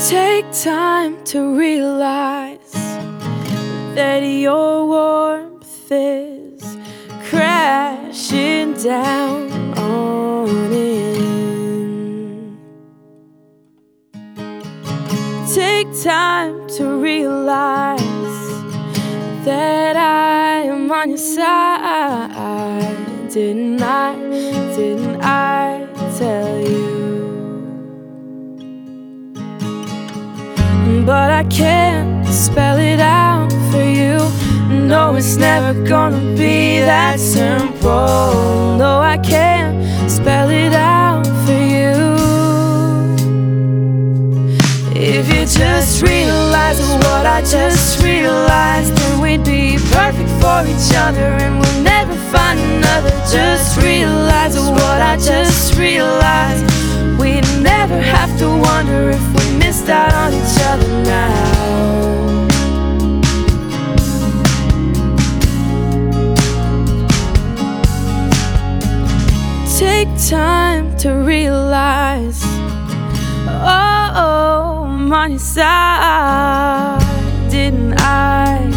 Take time to realize that your warmth is crashing down on in. Take time to realize that I am on your side. Didn't I tell you? But I can't spell it out for you. No, it's never gonna be that simple. No, I can't spell it out for you. If you just realize what I just realized, then we'd be perfect for each other and we'll never find another. Just realize what I just realized. We'd never have to wonder if we missed out on each other now. Take time to realize, oh, I'm on your side. Didn't I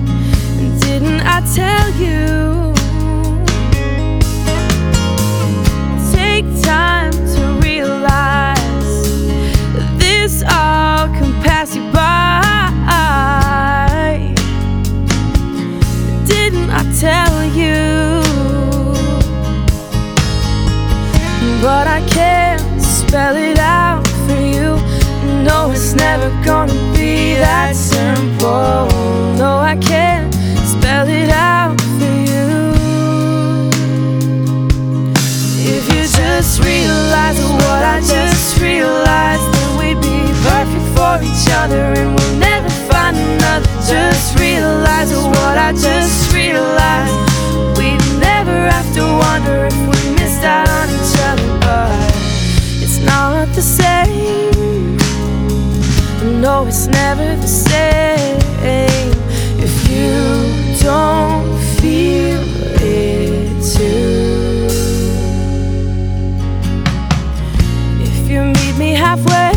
tell you? Take time to realize this all can pass you by. Didn't I tell you? But I can't spell it out for you. No, it's never gonna be that simple. No, I can't spell it out for you. If you just realize what I just realized, then we'd be perfect for each other and we'll never find another. Just realize what I just realized. We'd never have to wonder if we missed out on each other. But it's not the same. No, it's never the same if you don't feel it too. If you meet me halfway,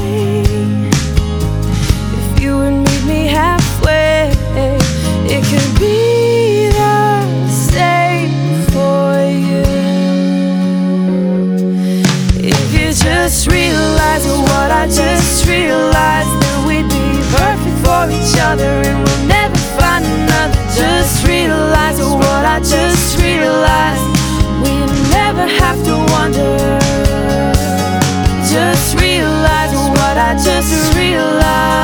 if you would meet me halfway, it could be the same for you. If you just realize what I just realized, then we'd be perfect for each other and we'll never find another. Just realize what I just realized. We'd never have to wonder. Just realize what I just realized.